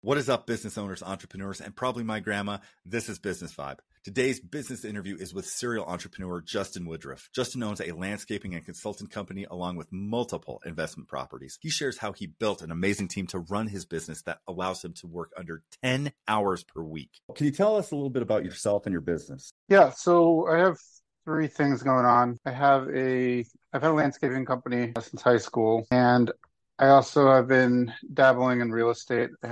What is up, business owners, entrepreneurs, and probably my grandma? This is Business Vibe. Today's business interview is with serial entrepreneur Justin Woodruff. Justin owns a landscaping and consulting company along with multiple investment properties. He shares how he built an amazing team to run his business that allows him to work under 10 hours per week. Can you tell us a little bit about yourself and your business? Yeah, so I have three things going on. I've had a landscaping company since high school, and I also have been dabbling in real estate. I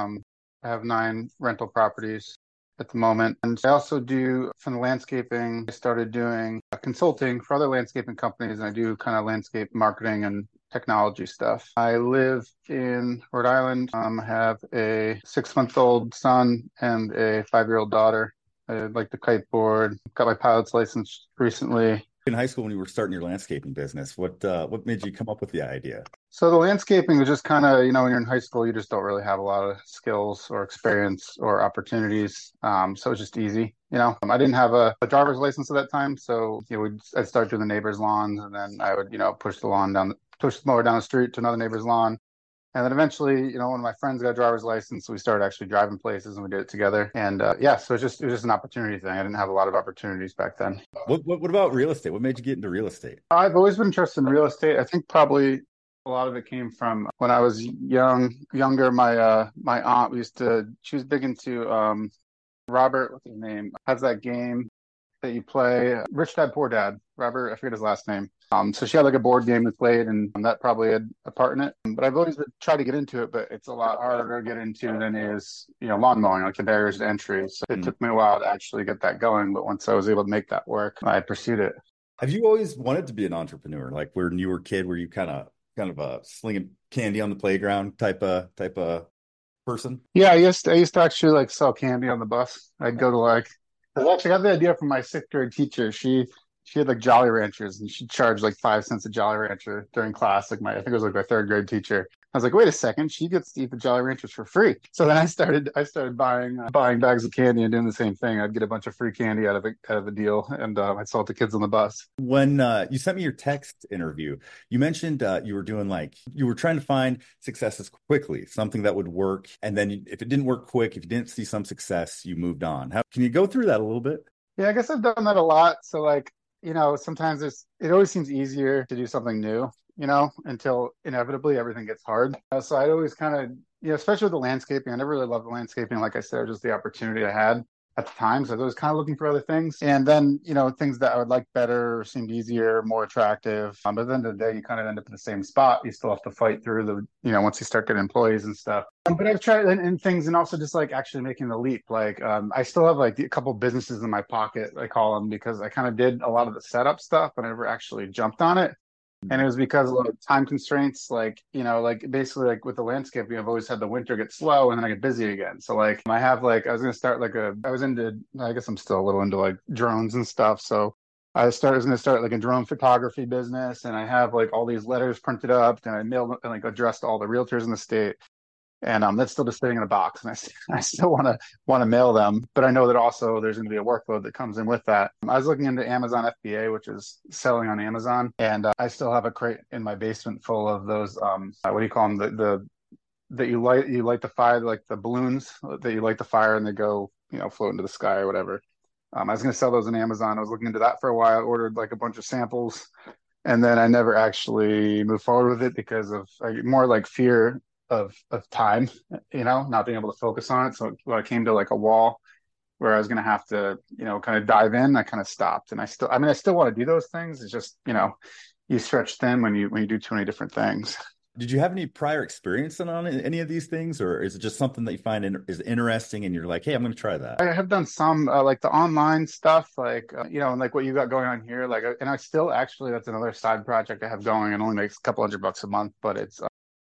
have 9 rental properties at the moment. And I also do, from the landscaping, I started doing consulting for other landscaping companies, and I do kind of landscape marketing and technology stuff. I live in Rhode Island. I have a 6-month-old son and a 5-year-old daughter. I like to kiteboard. Got my pilot's license recently. In high school, when you were starting your landscaping business, what made you come up with the idea? So the landscaping was just kind of, when you're in high school, you just don't really have a lot of skills or experience or opportunities. So it's just easy, I didn't have a driver's license at that time. So, I'd start doing the neighbor's lawns, and then I would, push the mower down the street to another neighbor's lawn. And then eventually, one of my friends got a driver's license, so we started actually driving places, and we did it together. And so it was just an opportunity thing. I didn't have a lot of opportunities back then. What about real estate? What made you get into real estate? I've always been interested in real estate. I think probably a lot of it came from when I was younger. My aunt she was big into Robert, what's his name? Has that game that you play, Rich Dad Poor Dad. Robert, I forget his last name. So she had like a board game we played, and that probably had a part in it. But I've always tried to get into it, but it's a lot harder to get into than it is, lawn mowing, like the barriers to entry. So it took me a while to actually get that going. But once I was able to make that work, I pursued it. Have you always wanted to be an entrepreneur? Like when you were a kid, were you kind of slinging candy on the playground type of person? Yeah, I used to actually sell candy on the bus. I'd go to I actually got the idea from my 6th grade teacher. She had Jolly Ranchers, and she'd charge 5 cents a Jolly Rancher during class. I think it was my 3rd grade teacher. I was like, wait a second, she gets to eat the Jolly Ranchers for free. So then I started buying bags of candy and doing the same thing. I'd get a bunch of free candy out of the deal, and I'd sell it to kids on the bus. When you sent me your text interview, you mentioned you were doing you were trying to find successes quickly, something that would work. And then if it didn't work quick, if you didn't see some success, you moved on. Can you go through that a little bit? Yeah, I guess I've done that a lot. So sometimes it always seems easier to do something new, until inevitably everything gets hard. So I'd always kind of, especially with the landscaping, I never really loved the landscaping. Like I said, just the opportunity I had at the time. So I was kind of looking for other things. And then, things that I would like better seemed easier, more attractive. But at the end of the day, you kind of end up in the same spot. You still have to fight through once you start getting employees and stuff. But I've tried in things, and also just actually making the leap. I still have a couple businesses in my pocket, I call them, because I kind of did a lot of the setup stuff, but I never actually jumped on it. And it was because of time constraints, basically with the landscaping, I've always had the winter get slow and then I get busy again. So I have I was going to start I guess I'm still a little into drones and stuff. So I was going to start a drone photography business, and I have all these letters printed up, and I mailed and addressed all the realtors in the state. And that's still just sitting in a box, and I still want to mail them, but I know that also there's going to be a workload that comes in with that. I was looking into Amazon FBA, which is selling on Amazon, and I still have a crate in my basement full of those. What do you call them? That you light the fire, the balloons that you light the fire and they go float into the sky or whatever. I was going to sell those on Amazon. I was looking into that for a while. I ordered a bunch of samples, and then I never actually moved forward with it because of more fear of time, not being able to focus on it. So when I came to a wall where I was going to have to, kind of dive in, I kind of stopped. And I still want to do those things. It's just, you stretch thin when you do too many different things. Did you have any prior experience on any of these things, or is it just something that you find is interesting and you're like, hey, I'm going to try that? I have done some the online stuff, and what you got going on here, and I still actually, that's another side project I have going. It only makes a couple $100 a month, but it's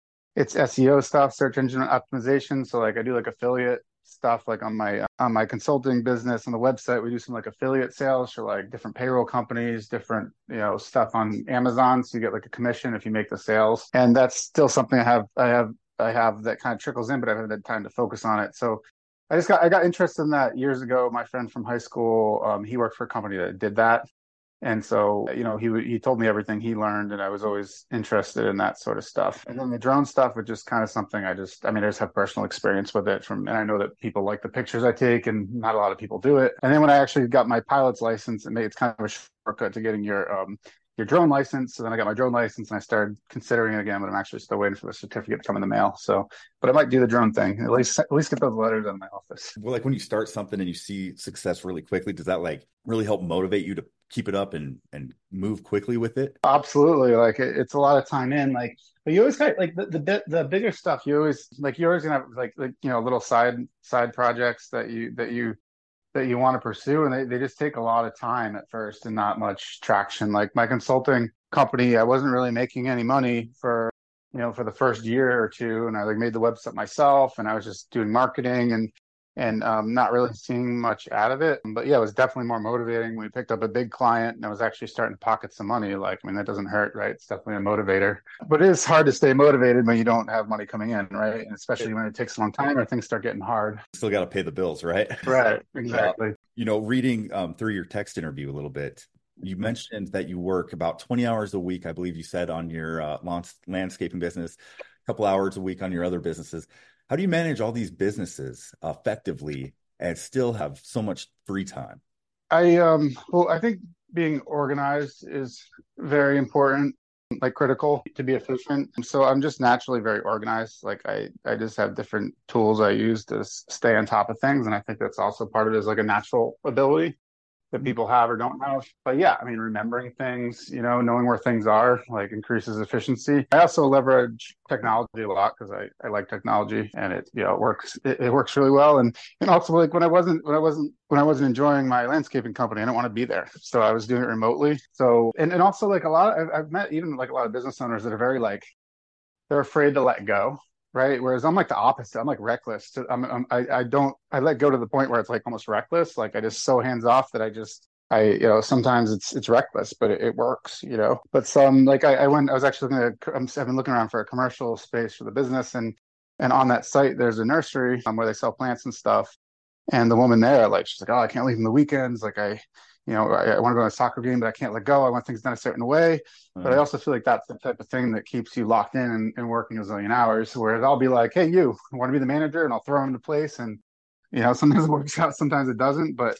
SEO stuff, search engine optimization. So I do affiliate stuff on my consulting business on the website. We do some affiliate sales for different payroll companies, different stuff on Amazon. So you get a commission if you make the sales, and that's still something I have that kind of trickles in, but I haven't had time to focus on it. So I got interested in that years ago. My friend from high school, he worked for a company that did that. And so, he told me everything he learned, and I was always interested in that sort of stuff. And then the drone stuff was just kind of something I just have personal experience with it and I know that people like the pictures I take, and not a lot of people do it. And then when I actually got my pilot's license, it's kind of a shortcut to getting your drone license. So then I got my drone license and I started considering it again, but I'm actually still waiting for the certificate to come in the mail. So, but I might do the drone thing, at least get those letters in my office. Well, like when you start something and you see success really quickly, does that like really help motivate you to keep it up and move quickly with it? Absolutely. Like it's a lot of time in, like, but you always got like the bigger stuff. You're always gonna have like little side projects that you want to pursue, and they just take a lot of time at first and not much traction. Like my consulting company, I wasn't really making any money for the first year or two, and I like made the website myself, and I was just doing marketing and not really seeing much out of it. But yeah, it was definitely more motivating. We picked up a big client and I was actually starting to pocket some money. Like, that doesn't hurt, right? It's definitely a motivator. But it is hard to stay motivated when you don't have money coming in, right? And especially when it takes a long time or things start getting hard. Still got to pay the bills, right? Right, exactly. Reading through your text interview a little bit, you mentioned that you work about 20 hours a week, I believe you said, on your landscaping business, a couple hours a week on your other businesses. How do you manage all these businesses effectively and still have so much free time? I think being organized is very important, like critical to be efficient. So I'm just naturally very organized. Like I just have different tools I use to stay on top of things. And I think that's also part of it, is like a natural ability that people have or don't have. But yeah, remembering things, knowing where things are, like, increases efficiency. I also leverage technology a lot because I like technology, and it works. It works really well. And also, like, when I wasn't enjoying my landscaping company, I didn't want to be there, so I was doing it remotely. So and also, like, I've met even like a lot of business owners that are very like, they're afraid to let go. Right. Whereas I'm like the opposite. I'm like reckless. I let go to the point where it's like almost reckless. Like I just so hands off that sometimes it's reckless, but it works, but some, like I was actually I've been looking around for a commercial space for the business, and on that site, there's a nursery where they sell plants and stuff. And the woman there, like, she's like, oh, I can't leave on the weekends. Like I want to go to a soccer game, but I can't let go. I want things done a certain way. But I also feel like that's the type of thing that keeps you locked in and working a zillion hours. Whereas I'll be like, hey, you want to be the manager, and I'll throw him into place. And, sometimes it works out, sometimes it doesn't. But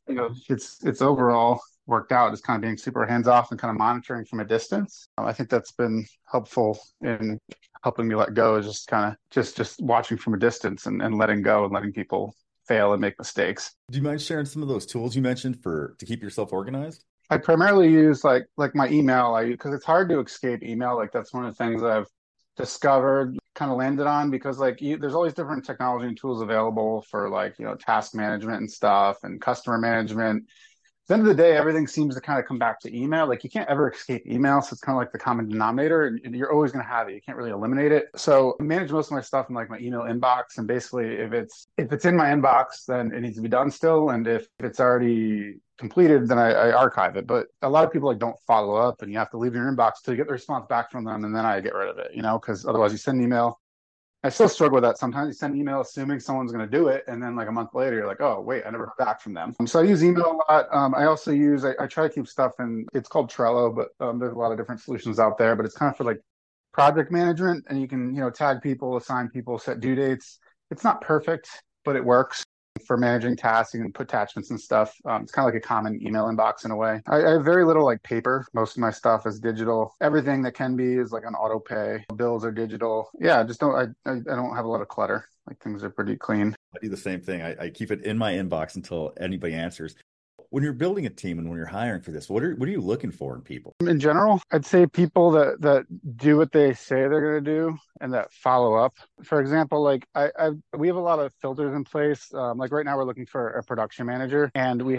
it's overall worked out, just kind of being super hands off and kind of monitoring from a distance. I think that's been helpful in helping me let go, is just kind of just watching from a distance and letting go and letting people fail and make mistakes. Do you mind sharing some of those tools you mentioned to keep yourself organized? I primarily use like my email, because it's hard to escape email. Like that's one of the things I've discovered, kind of landed on, because like there's always different technology and tools available for like, task management and stuff and customer management. At the end of the day, everything seems to kind of come back to email. Like you can't ever escape email. So it's kind of like the common denominator, and you're always going to have it. You can't really eliminate it. So I manage most of my stuff in like my email inbox. And basically if it's in my inbox, then it needs to be done still. And if it's already completed, then I archive it. But a lot of people like don't follow up, and you have to leave your inbox till you get the response back from them. And then I get rid of it, because otherwise you send an email. I still struggle with that sometimes. You send an email assuming someone's going to do it, and then like a month later, you're like, oh, wait, I never heard back from them. So I use email a lot. I also I try to keep stuff in, it's called Trello, but there's a lot of different solutions out there, but it's kind of for like project management, and you can, tag people, assign people, set due dates. It's not perfect, but it works for managing tasks. You can put attachments and stuff. It's kind of like a common email inbox in a way. I have very little like paper. Most of my stuff is digital. Everything that can be is like on auto pay. Bills are digital. Yeah, I don't have a lot of clutter. Like things are pretty clean. I do the same thing. I keep it in my inbox until anybody answers. When you're building a team and when you're hiring for this, what are you looking for in people? In general, I'd say people that do what they say they're going to do and that follow up. For example, like we have a lot of filters in place. Like right now we're looking for a production manager, and we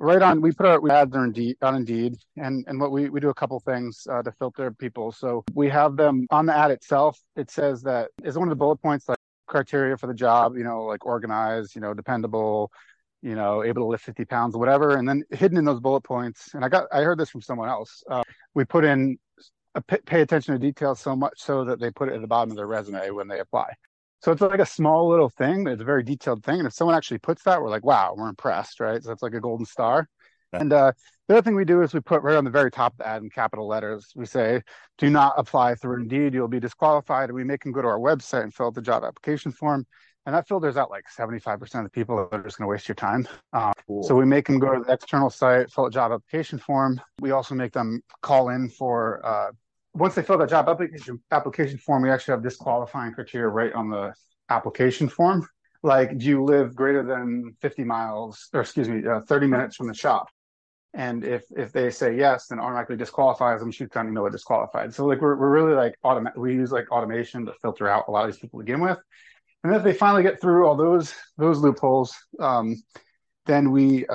put our ads on Indeed, and what we do a couple things to filter people. So we have them on the ad itself. It says that is one of the bullet points, like criteria for the job, like organized, dependable, able to lift 50 pounds, whatever. And then hidden in those bullet points, and I heard this from someone else, we put in pay attention to details so much so that they put it at the bottom of their resume when they apply. So it's like a small little thing, but it's a very detailed thing. And if someone actually puts that, we're like, wow, we're impressed, right? So that's like a golden star. And The other thing we do is we put right on the very top of the ad in capital letters, we say, do not apply through Indeed. You'll be disqualified. And we make them go to our website and fill out the job application form. And that filters out like 75% of the people that are just going to waste your time. So Cool. we make them go to the external site, fill out job application form. We also make them call in for, once they fill that job application form, we actually have disqualifying criteria right on the application form. Like, do you live greater than 50 miles, or excuse me, 30 minutes from the shop? And if they say yes, then automatically disqualifies them, shoots down email disqualified. So like we're really like we use like automation to filter out a lot of these people to begin with. And then if they finally get through all those loopholes, then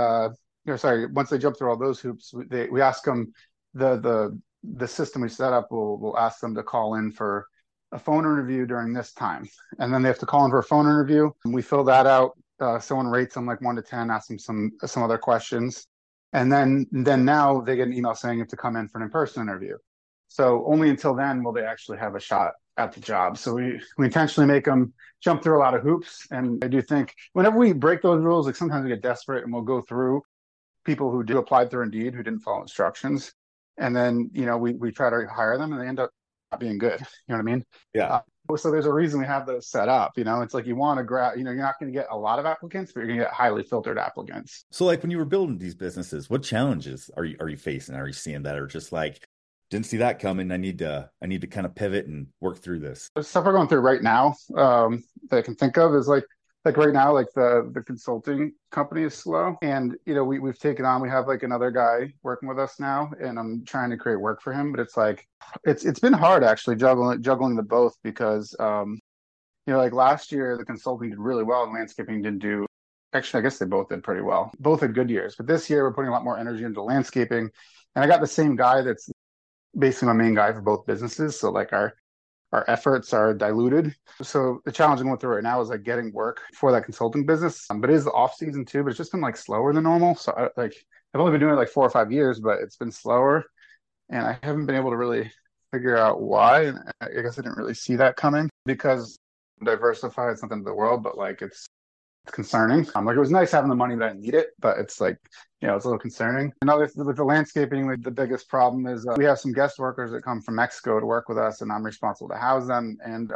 once they jump through all those hoops, we ask them the system we set up will ask them to call in for a phone interview during this time, and then they have to call in for a phone interview. And we fill that out. Someone rates them like 1 to 10, asks them some other questions. And then now they get an email saying you have to come in for an in-person interview. So only until then will they actually have a shot at the job. So we intentionally make them jump through a lot of hoops. And I do think whenever we break those rules, like sometimes we get desperate and we'll go through people who do apply through Indeed who didn't follow instructions. And then, we try to hire them and they end up not being good. You know what I mean? Yeah. So there's a reason we have those set up. It's like you want to grab, you're not going to get a lot of applicants, but you're going to get highly filtered applicants. So like when you were building these businesses, what challenges are you facing? Are you seeing that, or just like, didn't see that coming, I need to kind of pivot and work through this? The stuff we're going through right now that I can think of is like right now, like the consulting company is slow. And, we've taken on, we have like another guy working with us now, and I'm trying to create work for him. But it's like, it's been hard actually juggling the both because, like last year, the consulting did really well and landscaping didn't do. Actually, I guess they both did pretty well. Both had good years. But this year, we're putting a lot more energy into landscaping. And I got the same guy that's basically my main guy for both businesses. So like our efforts are diluted. So the challenge I'm going through right now is like getting work for that consulting business. But it is the off season too, but it's just been like slower than normal. So I've only been doing it like 4 or 5 years, but it's been slower. And I haven't been able to really figure out why. And I guess I didn't really see that coming because diversify is something to the world, but like it's concerning. Like it was nice having the money, but I didn't need it. But it's like, it's a little concerning. With the landscaping, like the biggest problem is we have some guest workers that come from Mexico to work with us, and I'm responsible to house them. And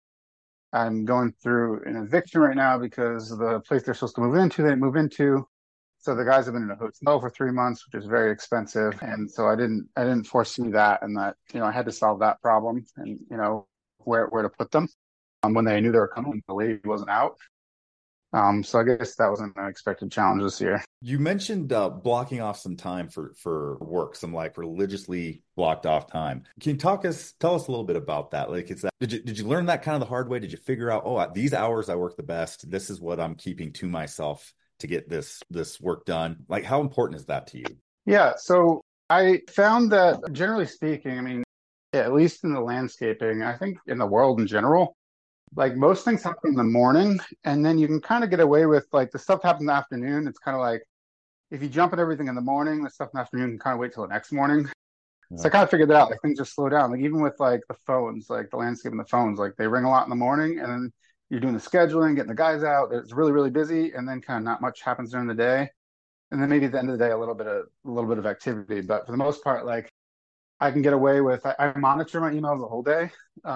I'm going through an eviction right now because the place they're supposed to move into, they didn't move into. So the guys have been in a hotel for 3 months, which is very expensive. And so I didn't foresee that, and that, I had to solve that problem and, where to put them when they knew they were coming. The lady wasn't out. So I guess that was an unexpected challenge this year. You mentioned blocking off some time for work, some like religiously blocked off time. Can you tell us a little bit about that? Like, did you learn that kind of the hard way? Did you figure out, at these hours I work the best, this is what I'm keeping to myself to get this work done? Like, how important is that to you? Yeah. So I found that generally speaking, I mean, at least in the landscaping, I think in the world in general, like most things happen in the morning, and then you can kind of get away with like the stuff that happens in the afternoon. It's kind of like if you jump at everything in the morning, the stuff in the afternoon can kind of wait till the next morning. Yeah. So I kind of figured that out. Like things just slow down. Like even with like the phones, like the landscape and the phones, like they ring a lot in the morning, and then you're doing the scheduling, getting the guys out. It's really, really busy, and then kind of not much happens during the day. And then maybe at the end of the day, a little bit of activity. But for the most part, like I can get away with. I monitor my emails the whole day,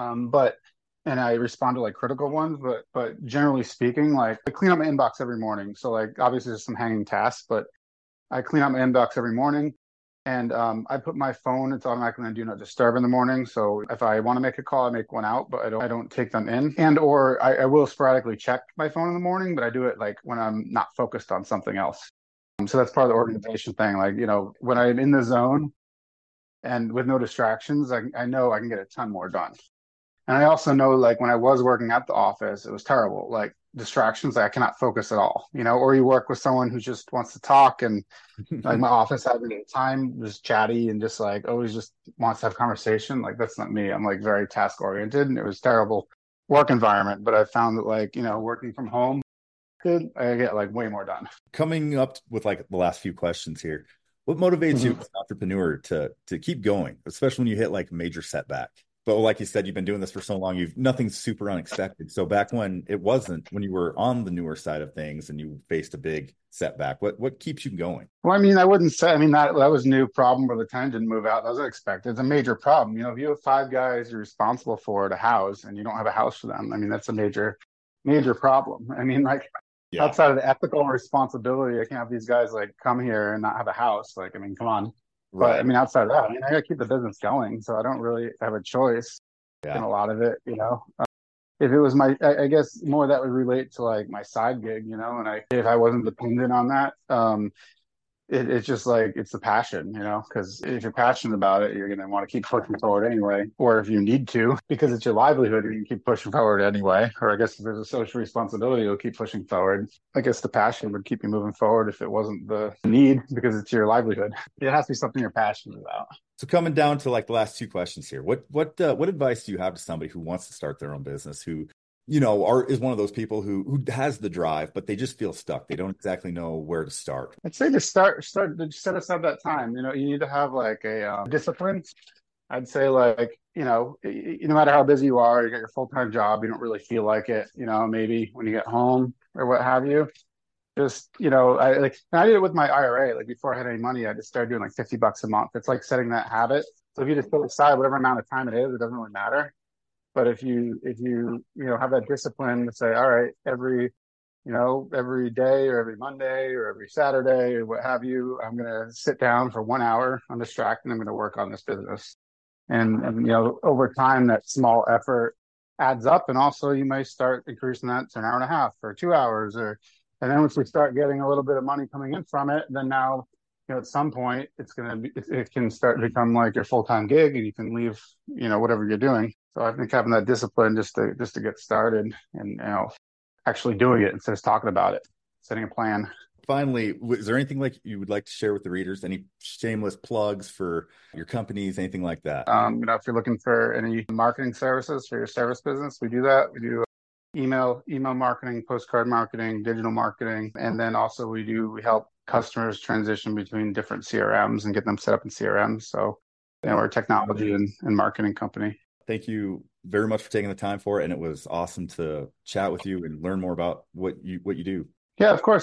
and I respond to like critical ones, but generally speaking, like I clean up my inbox every morning. So like obviously there's some hanging tasks, but I clean up my inbox every morning, and I put my phone, it's automatically on do not disturb in the morning. So if I want to make a call, I make one out, but I don't take them in. And or I will sporadically check my phone in the morning, but I do it like when I'm not focused on something else. So that's part of the organization thing. Like, when I'm in the zone and with no distractions, I know I can get a ton more done. And I also know, like, when I was working at the office, it was terrible. Like, distractions, like, I cannot focus at all, or you work with someone who just wants to talk. And like my office at the time was chatty and just like always just wants to have conversation. Like, that's not me. I'm like very task oriented, and it was terrible work environment. But I found that like, working from home, I get like way more done. Coming up with like the last few questions here. What motivates you as an entrepreneur to keep going, especially when you hit like a major setback? But like you said, you've been doing this for so long, nothing's super unexpected. So back when when you were on the newer side of things and you faced a big setback, what keeps you going? Well, I mean, I wouldn't say, I mean, that was a new problem where the tenant didn't move out. That was unexpected. It's a major problem. You know, if you have five guys you're responsible for to house and you don't have a house for them, I mean, that's a major problem. I mean, like Yeah. outside of the ethical responsibility, I can't have these guys like come here and not have a house. Like, I mean, come on. But I Right. mean, outside of that, I mean, I got to keep the business going. So I don't really have a choice in Yeah. a lot of it, you know. If it was I guess more that would relate to like my side gig, you know, and if I wasn't dependent on that, it's just like it's the passion, you know, because if you're passionate about it, you're going to want to keep pushing forward anyway. Or if you need to, because it's your livelihood, you can keep pushing forward anyway. Or I guess if there's a social responsibility, you'll keep pushing forward. I guess the passion would keep you moving forward if it wasn't the need because it's your livelihood. It has to be something you're passionate about. So coming down to like the last two questions here, what advice do you have to somebody who wants to start their own business, who is one of those people who has the drive, but they just feel stuck. They don't exactly know where to start. I'd say to start to set aside that time. You know, you need to have like a discipline. I'd say like, you know, no matter how busy you are, you got your full-time job, you don't really feel like it, you know, maybe when you get home or what have you. Just, you know, I did it with my IRA. Like before I had any money, I just started doing like $50 a month. It's like setting that habit. So if you just put aside whatever amount of time it is, it doesn't really matter. But if you know, have that discipline to say, all right, every day or every Monday or every Saturday or what have you, I'm going to sit down for 1 hour, undistracted, I'm going to work on this business. And, you know, over time, that small effort adds up. And also you may start increasing that to an hour and a half or 2 hours, and then once we start getting a little bit of money coming in from it, then now, you know, at some point it can start to become like your full-time gig and you can leave, you know, whatever you're doing. So I think having that discipline just to get started and, you know, actually doing it instead of talking about it, setting a plan. Finally, is there anything like you would like to share with the readers? Any shameless plugs for your companies, anything like that? You know, if you're looking for any marketing services for your service business, we do that. We do email marketing, postcard marketing, digital marketing, and then also we help customers transition between different CRMs and get them set up in CRMs. So, you know, we're a technology and marketing company. Thank you very much for taking the time for it, and it was awesome to chat with you and learn more about what you do. Yeah, of course.